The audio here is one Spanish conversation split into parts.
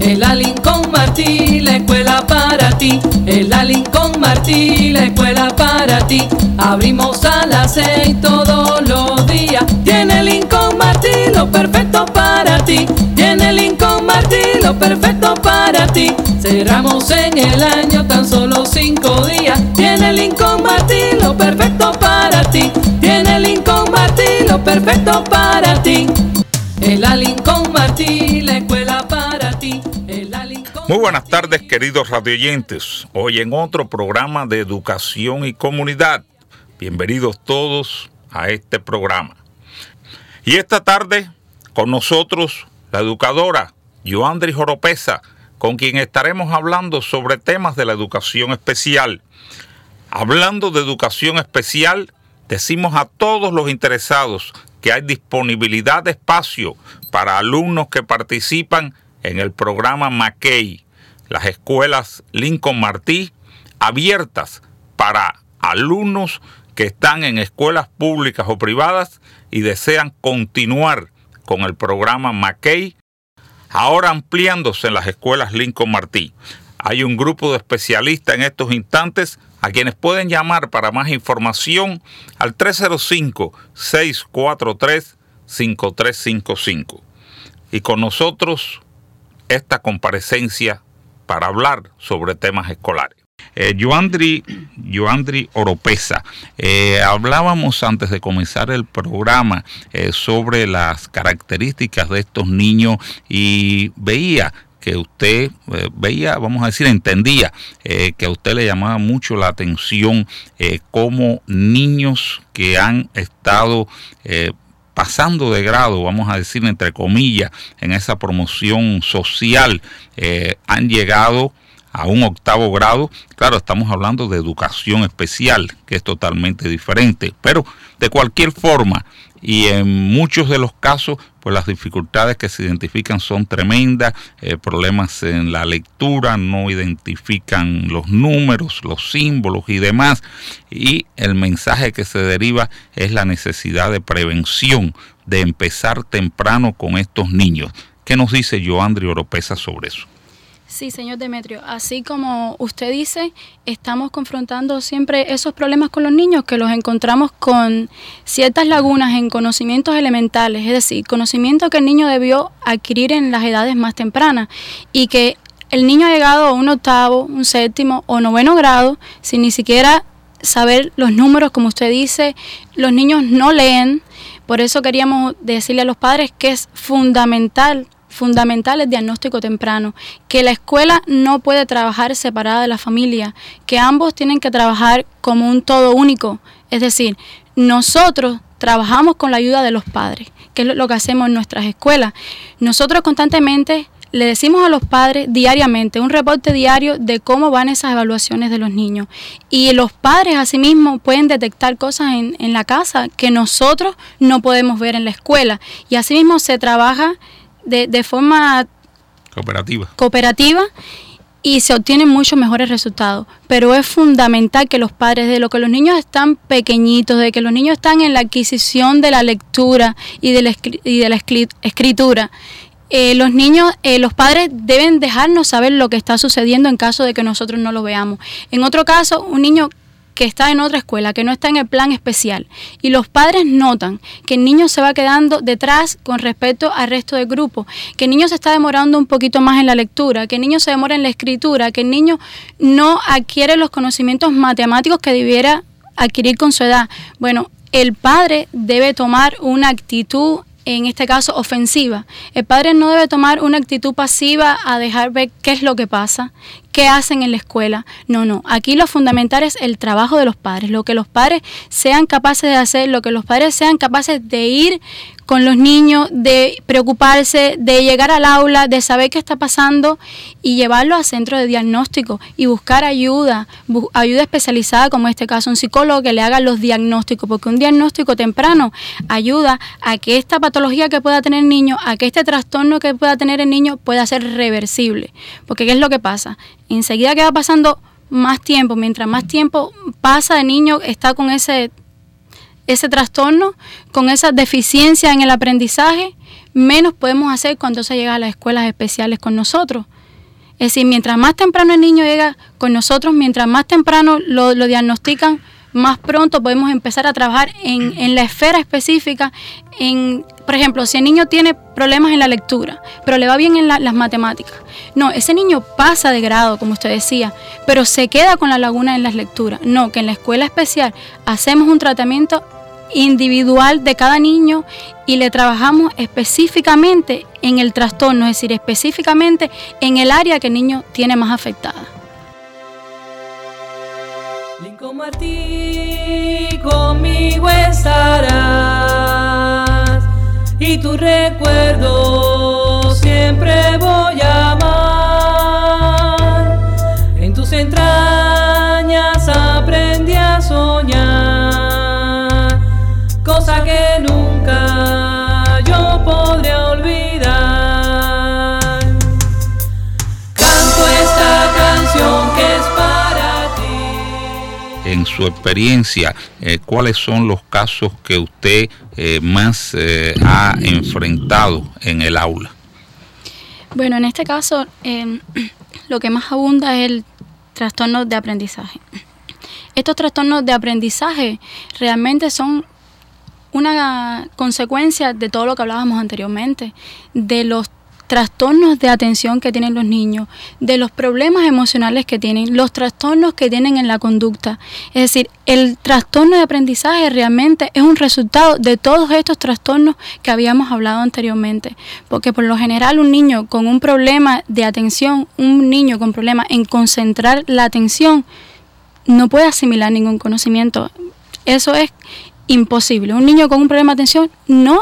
En la Lincoln Martí, la escuela para ti. En la Lincoln Martí, la escuela para ti. Abrimos a las 6 todos los días. Tiene Lincoln Martí lo perfecto para ti. Tiene Lincoln Martí lo perfecto para ti. Cerramos en el año tan solo 5 días. Tiene Lincoln Martí lo perfecto para ti. Tiene Lincoln Martí lo perfecto para ti. En la Lincoln Martí, la escuela para ti. Muy buenas tardes, queridos radioyentes. Hoy en otro programa de educación y comunidad. Bienvenidos todos a este programa. Y esta tarde con nosotros la educadora Yoandri Oropesa, con quien estaremos hablando sobre temas de la educación especial. Hablando de educación especial, decimos a todos los interesados que hay disponibilidad de espacio para alumnos que participan en el programa McKay, las escuelas Lincoln Martí, abiertas para alumnos que están en escuelas públicas o privadas y desean continuar con el programa McKay, ahora ampliándose en las escuelas Lincoln Martí. Hay un grupo de especialistas en estos instantes a quienes pueden llamar para más información al 305-643-5355. Y con nosotros esta comparecencia para hablar sobre temas escolares. Yoandri Oropesa, hablábamos antes de comenzar el programa sobre las características de estos niños y veía que usted entendía que a usted le llamaba mucho la atención cómo niños que han estado pasando de grado, vamos a decir entre comillas, en esa promoción social, han llegado a un 8º grado. Claro, estamos hablando de educación especial, que es totalmente diferente, pero de cualquier forma, y en muchos de los casos, pues las dificultades que se identifican son tremendas, problemas en la lectura, no identifican los números, los símbolos y demás, y el mensaje que se deriva es la necesidad de prevención, de empezar temprano con estos niños. ¿Qué nos dice Yoandri Oropesa sobre eso? Sí, señor Demetrio, así como usted dice, estamos confrontando siempre esos problemas con los niños, que los encontramos con ciertas lagunas en conocimientos elementales, es decir, conocimiento que el niño debió adquirir en las edades más tempranas, y que el niño ha llegado a un 8º, un 7º o 9º grado sin ni siquiera saber los números, como usted dice. Los niños no leen. Por eso queríamos decirle a los padres que es fundamental el diagnóstico temprano, que la escuela no puede trabajar separada de la familia, que ambos tienen que trabajar como un todo único. Es decir, nosotros trabajamos con la ayuda de los padres, que es lo que hacemos en nuestras escuelas. Nosotros constantemente le decimos a los padres diariamente, un reporte diario de cómo van esas evaluaciones de los niños. Y los padres asimismo pueden detectar cosas en la casa que nosotros no podemos ver en la escuela. Y asimismo se trabaja de forma cooperativa y se obtienen muchos mejores resultados. Pero es fundamental que los padres, de lo que los niños están pequeñitos, de que los niños están en la adquisición de la lectura y de la escritura, los padres deben dejarnos saber lo que está sucediendo en caso de que nosotros no lo veamos. En otro caso, un niño que está en otra escuela, que no está en el plan especial, y los padres notan que el niño se va quedando detrás con respecto al resto del grupo, que el niño se está demorando un poquito más en la lectura, que el niño se demora en la escritura, que el niño no adquiere los conocimientos matemáticos que debiera adquirir con su edad. Bueno, el padre debe tomar una actitud, en este caso ofensiva. El padre no debe tomar una actitud pasiva a dejar ver qué es lo que pasa, qué hacen en la escuela. No, aquí lo fundamental es el trabajo de los padres, lo que los padres sean capaces de hacer, lo que los padres sean capaces de ir con los niños, de preocuparse, de llegar al aula, de saber qué está pasando y llevarlo a centro de diagnóstico y buscar ayuda especializada, como en este caso un psicólogo que le haga los diagnósticos, porque un diagnóstico temprano ayuda a que esta patología que pueda tener el niño, a que este trastorno que pueda tener el niño pueda ser reversible. Porque ¿qué es lo que pasa? Enseguida que va pasando más tiempo, mientras más tiempo pasa el niño está con ese ese trastorno, con esa deficiencia en el aprendizaje, menos podemos hacer cuando se llega a las escuelas especiales con nosotros. Es decir, mientras más temprano el niño llega con nosotros, mientras más temprano lo diagnostican, más pronto podemos empezar a trabajar en la esfera específica. Por ejemplo, si el niño tiene problemas en la lectura, pero le va bien en las matemáticas. No, ese niño pasa de grado, como usted decía, pero se queda con la laguna en las lecturas. No, que en la escuela especial hacemos un tratamiento individual de cada niño y le trabajamos específicamente en el trastorno, es decir, específicamente en el área que el niño tiene más afectada. Lincoln Martí, conmigo estarás y tu recuerdo siempre voy a amar. En tus entrañas aprendí a soñar, cosa que nunca yo podré olvidar. Canto esta canción que es para ti. En su experiencia, ¿cuáles son los casos que usted más ha enfrentado en el aula? Bueno, en este caso, lo que más abunda es el trastorno de aprendizaje. Estos trastornos de aprendizaje realmente son una consecuencia de todo lo que hablábamos anteriormente, de los trastornos de atención que tienen los niños, de los problemas emocionales que tienen, los trastornos que tienen en la conducta. Es decir, el trastorno de aprendizaje realmente es un resultado de todos estos trastornos que habíamos hablado anteriormente, porque por lo general un niño con un problema de atención, un niño con problema en concentrar la atención, no puede asimilar ningún conocimiento. Eso es imposible. Un niño con un problema de atención, no,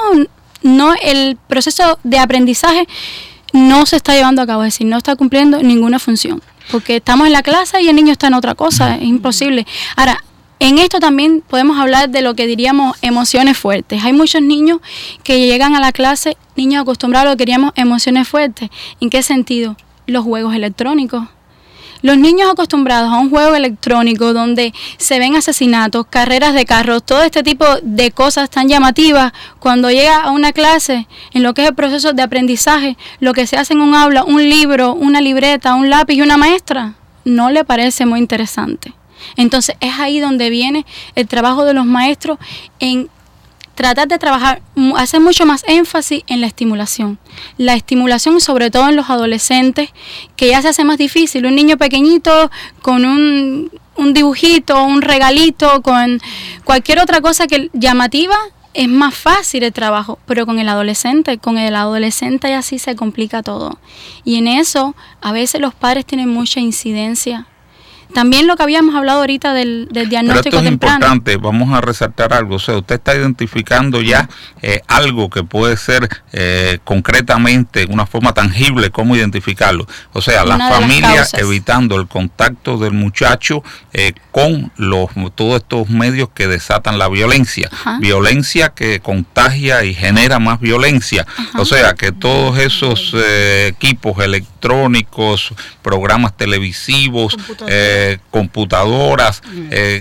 el proceso de aprendizaje no se está llevando a cabo, es decir, no está cumpliendo ninguna función, porque estamos en la clase y el niño está en otra cosa, es imposible. Ahora, en esto también podemos hablar de lo que diríamos emociones fuertes. Hay muchos niños que llegan a la clase, niños acostumbrados a lo que diríamos emociones fuertes. ¿En qué sentido? Los juegos electrónicos. Los niños acostumbrados a un juego electrónico donde se ven asesinatos, carreras de carros, todo este tipo de cosas tan llamativas, cuando llega a una clase, en lo que es el proceso de aprendizaje, lo que se hace en un aula, un libro, una libreta, un lápiz y una maestra, no le parece muy interesante. Entonces es ahí donde viene el trabajo de los maestros en tratar de trabajar, hacer mucho más énfasis en la estimulación. La estimulación, sobre todo en los adolescentes, que ya se hace más difícil. Un niño pequeñito con un dibujito, un regalito, con cualquier otra cosa que llamativa, es más fácil el trabajo. Pero con el adolescente ya sí se complica todo. Y en eso, a veces los padres tienen mucha incidencia. También lo que habíamos hablado ahorita del diagnóstico temprano. Pero esto es importante, vamos a resaltar algo. O sea, usted está identificando ya algo que puede ser concretamente, una forma tangible, cómo identificarlo. O sea, la familia evitando el contacto del muchacho con todos estos medios que desatan la violencia. Ajá. Violencia que contagia y genera más violencia. Ajá. O sea, que todos esos equipos electrónicos, programas televisivos, computadoras,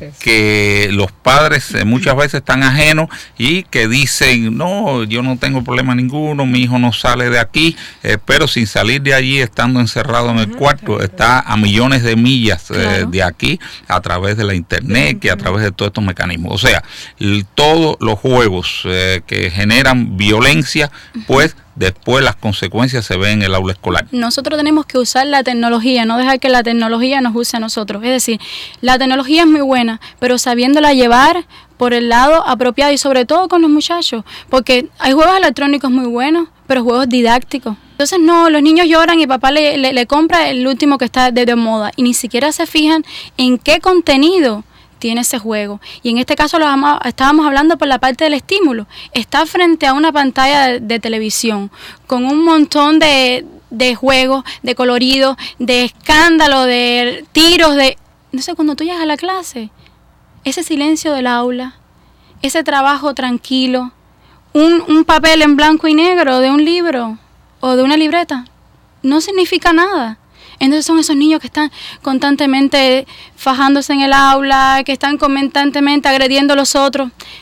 que los padres muchas veces están ajenos y que dicen, no, yo no tengo problema ninguno, mi hijo no sale de aquí, pero sin salir de allí, estando encerrado en el cuarto, está a millones de millas de aquí, a través de la internet, que a través de todos estos mecanismos. O sea, todos los juegos que generan violencia, pues después las consecuencias se ven en el aula escolar. Nosotros tenemos que usar la tecnología, no dejar que la tecnología nos use a nosotros. Es decir, la tecnología es muy buena, pero sabiéndola llevar por el lado apropiado y sobre todo con los muchachos, porque hay juegos electrónicos muy buenos, pero juegos didácticos. Entonces no, los niños lloran y papá le compra el último que está de moda y ni siquiera se fijan en qué contenido tiene ese juego. Y en este caso estábamos hablando por la parte del estímulo. Está frente a una pantalla de televisión con un montón de juegos, de coloridos, de escándalo, de tiros, Entonces cuando tú llegas a la clase, ese silencio del aula, ese trabajo tranquilo, un papel en blanco y negro de un libro o de una libreta, no significa nada. Entonces son esos niños que están constantemente fajándose en el aula, que están constantemente agrediendo a los otros.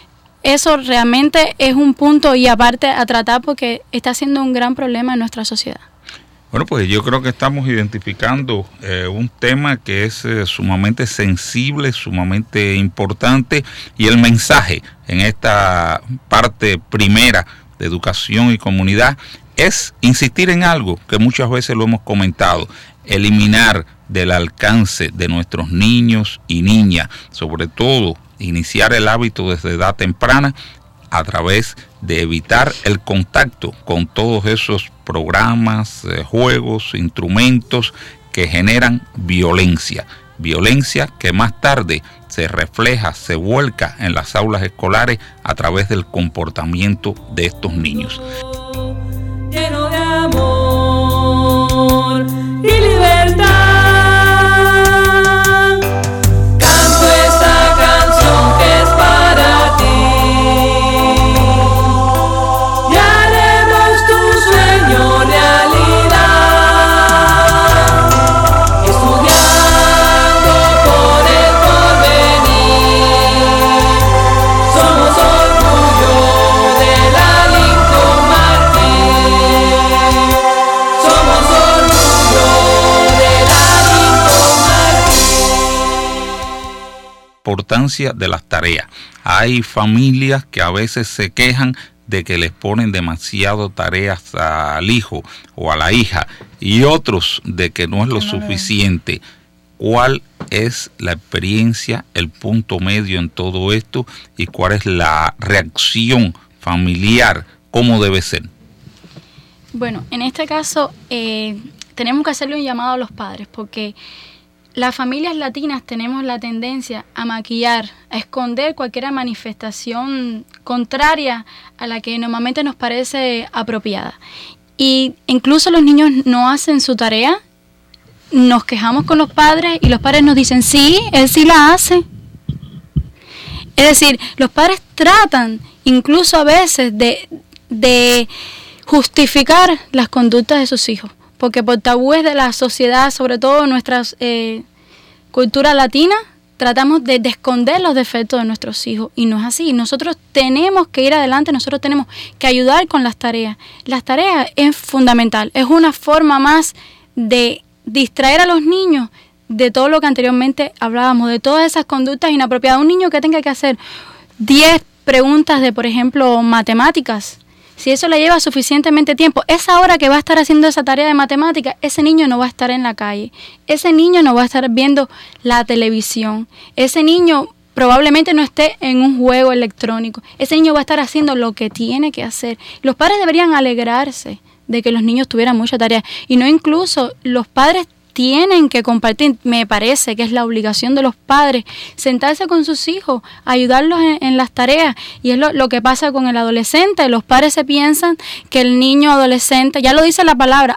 eso realmente es un punto y aparte a tratar porque está siendo un gran problema en nuestra sociedad. Bueno, pues yo creo que estamos identificando un tema que es sumamente sensible, sumamente importante, y el mensaje en esta parte primera de educación y comunidad es insistir en algo que muchas veces lo hemos comentado: eliminar del alcance de nuestros niños y niñas, sobre todo iniciar el hábito desde edad temprana a través de evitar el contacto con todos esos programas, juegos, instrumentos que generan violencia que más tarde se refleja, se vuelca en las aulas escolares a través del comportamiento de estos niños. Lleno de amor y libertad, canto esta canción que es para ti, y haremos tu sueño realidad, estudiando por el porvenir, somos orgullo de la Lincoln Martín, somos orgullo de la Lincoln Martín. Importancia de las tareas. Hay familias que a veces se quejan de que les ponen demasiado tareas al hijo o a la hija, y otros de que no es lo suficiente. ¿Cuál es la experiencia, el punto medio en todo esto, y cuál es la reacción familiar? ¿Cómo debe ser? Bueno, en este caso tenemos que hacerle un llamado a los padres porque las familias latinas tenemos la tendencia a maquillar, a esconder cualquier manifestación contraria a la que normalmente nos parece apropiada. Y incluso los niños no hacen su tarea, nos quejamos con los padres y los padres nos dicen, sí, él sí la hace. Es decir, los padres tratan incluso a veces de justificar las conductas de sus hijos, porque por tabúes de la sociedad, sobre todo nuestra cultura latina, tratamos de esconder los defectos de nuestros hijos, y no es así. Nosotros tenemos que ir adelante, nosotros tenemos que ayudar con las tareas. Las tareas es fundamental, es una forma más de distraer a los niños de todo lo que anteriormente hablábamos, de todas esas conductas inapropiadas. Un niño que tenga que hacer 10 preguntas de, por ejemplo, matemáticas, si eso le lleva suficientemente tiempo, esa hora que va a estar haciendo esa tarea de matemática, ese niño no va a estar en la calle, ese niño no va a estar viendo la televisión, ese niño probablemente no esté en un juego electrónico, ese niño va a estar haciendo lo que tiene que hacer. Los padres deberían alegrarse de que los niños tuvieran mucha tarea, y no incluso los padres tienen que compartir. Me parece que es la obligación de los padres sentarse con sus hijos, ayudarlos en las tareas, y es lo que pasa con el adolescente. Los padres se piensan que el niño adolescente, ya lo dice la palabra,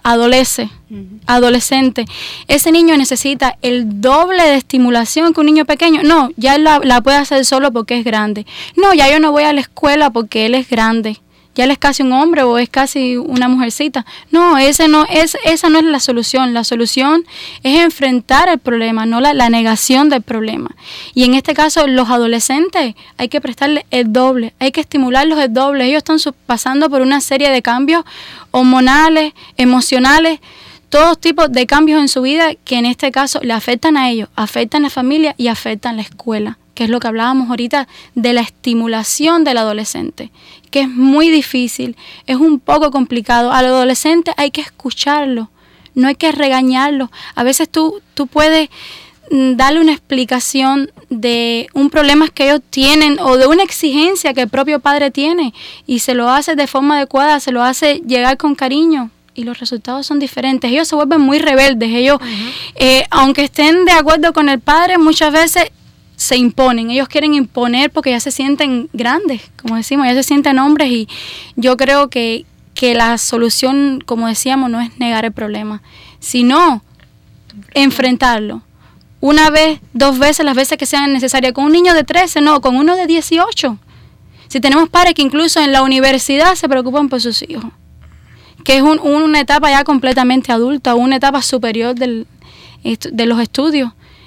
adolescente, ese niño necesita el doble de estimulación que un niño pequeño. No, ya él la puede hacer solo porque es grande. No, ya yo no voy a la escuela porque él es grande. Ya él es casi un hombre o es casi una mujercita. No, esa no es la solución. La solución es enfrentar el problema, no la negación del problema. Y en este caso, los adolescentes hay que prestarles el doble, hay que estimularlos el doble. Ellos están pasando por una serie de cambios hormonales, emocionales, todos tipos de cambios en su vida que en este caso le afectan a ellos, afectan a la familia y afectan a la escuela, que es lo que hablábamos ahorita de la estimulación del adolescente, que es muy difícil, es un poco complicado. Al adolescente hay que escucharlo, no hay que regañarlo. A veces tú puedes darle una explicación de un problema que ellos tienen o de una exigencia que el propio padre tiene, y se lo hace de forma adecuada, se lo hace llegar con cariño, y los resultados son diferentes. Ellos se vuelven muy rebeldes, ellos, aunque estén de acuerdo con el padre, muchas veces se imponen, ellos quieren imponer porque ya se sienten grandes, como decimos, ya se sienten hombres, y yo creo que la solución, como decíamos, no es negar el problema, sino enfrentarlo. Una vez, 2 veces, las veces que sean necesarias. Con un niño de 13, no, con uno de 18. Si tenemos padres que incluso en la universidad se preocupan por sus hijos, que es una etapa ya completamente adulta, una etapa superior de los estudios.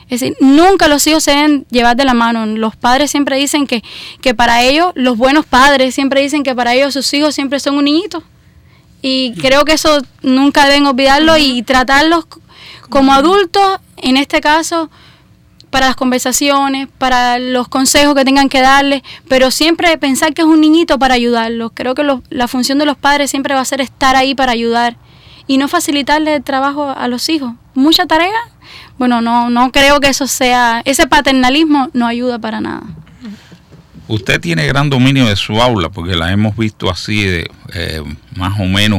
Es decir, nunca los hijos se deben llevar de la mano. Los padres siempre dicen que para ellos, los buenos padres siempre dicen que para ellos sus hijos siempre son un niñito. Y creo que eso nunca deben olvidarlo y tratarlos como adultos, en este caso, para las conversaciones, para los consejos que tengan que darles, pero siempre pensar que es un niñito para ayudarlos. Creo que la función de los padres siempre va a ser estar ahí para ayudar y no facilitarle el trabajo a los hijos. Mucha tarea. Bueno, no creo que eso sea, ese paternalismo no ayuda para nada. Usted tiene gran dominio de su aula, porque la hemos visto así, más o menos,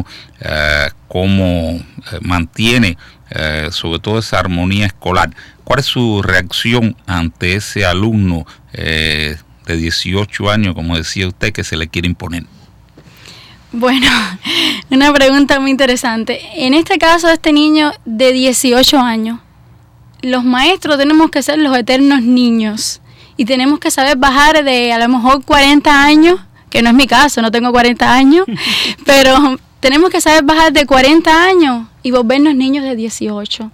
cómo mantiene sobre todo esa armonía escolar. ¿Cuál es su reacción ante ese alumno de 18 años, como decía usted, que se le quiere imponer? Bueno, una pregunta muy interesante. En este caso, este niño de 18 años, los maestros tenemos que ser los eternos niños y tenemos que saber bajar de a lo mejor 40 años, que no es mi caso, no tengo 40 años, pero tenemos que saber bajar de 40 años y volvernos niños de 18.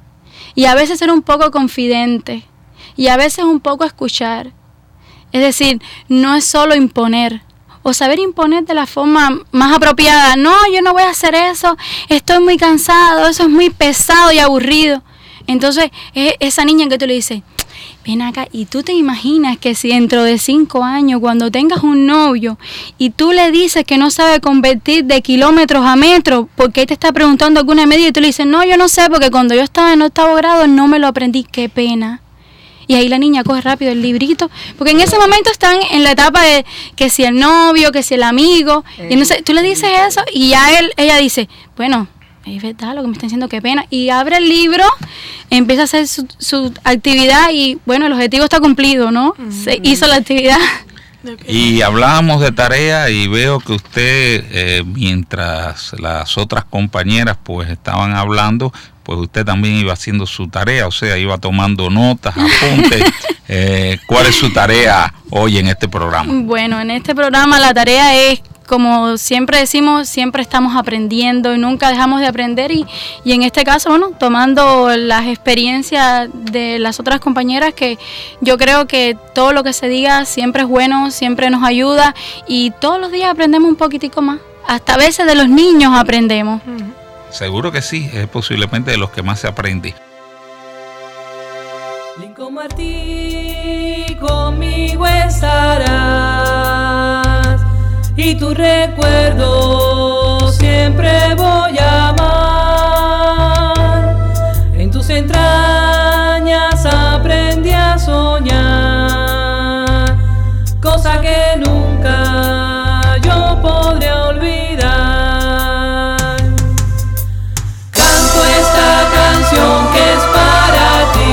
Y a veces ser un poco confidente y a veces un poco escuchar. Es decir, no es solo imponer o saber imponer de la forma más apropiada. No, yo no voy a hacer eso, estoy muy cansado, eso es muy pesado y aburrido. Entonces, esa niña que tú le dices, ven acá, y tú te imaginas que si dentro de 5 años, cuando tengas un novio, y tú le dices que no sabe convertir de kilómetros a metros, porque él te está preguntando alguna medida, y tú le dices, no, yo no sé, porque cuando yo estaba en 8º grado no me lo aprendí, qué pena. Y ahí la niña coge rápido el librito, porque en ese momento están en la etapa de que si el novio, que si el amigo, y entonces tú le dices eso, y ya ella dice, bueno, es verdad lo que me están diciendo, qué pena, y abre el libro, empieza a hacer su actividad y bueno, el objetivo está cumplido, ¿no? Se hizo la actividad. Y hablábamos de tarea y veo que usted, mientras las otras compañeras pues estaban hablando, pues usted también iba haciendo su tarea, o sea, iba tomando notas, apuntes. ¿Cuál es su tarea hoy en este programa? Bueno, en este programa la tarea es, como siempre decimos, siempre estamos aprendiendo y nunca dejamos de aprender y en este caso, bueno, tomando las experiencias de las otras compañeras, que yo creo que todo lo que se diga siempre es bueno, siempre nos ayuda y todos los días aprendemos un poquitico más. Hasta a veces de los niños aprendemos. Seguro que sí, es posiblemente de los que más se aprende. Lincoln Martí, conmigo estarás y tu recuerdo siempre voy a amar. En tus entrañas aprendí a soñar, cosa que nunca yo podré olvidar. Canto esta canción que es para ti.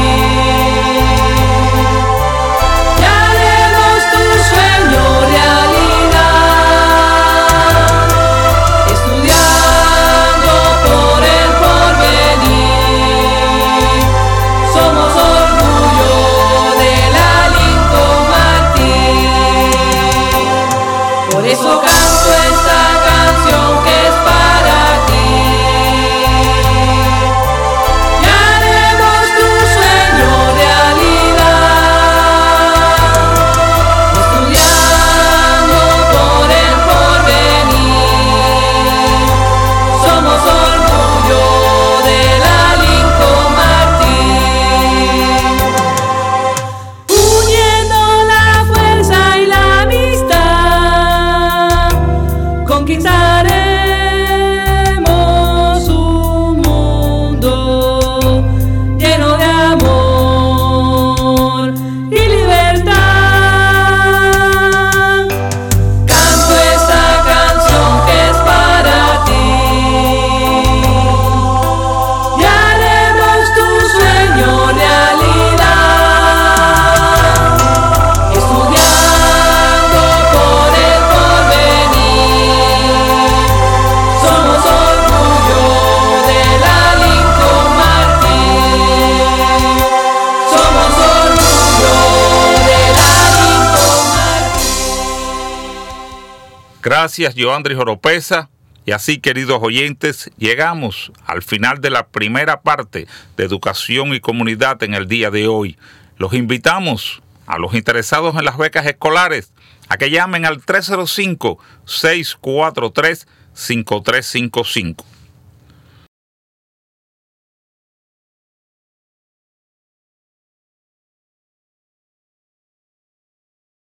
Gracias, Yoandris Oropesa. Y así, queridos oyentes, llegamos al final de la primera parte de Educación y Comunidad en el día de hoy. Los invitamos a los interesados en las becas escolares a que llamen al 305-643-5355.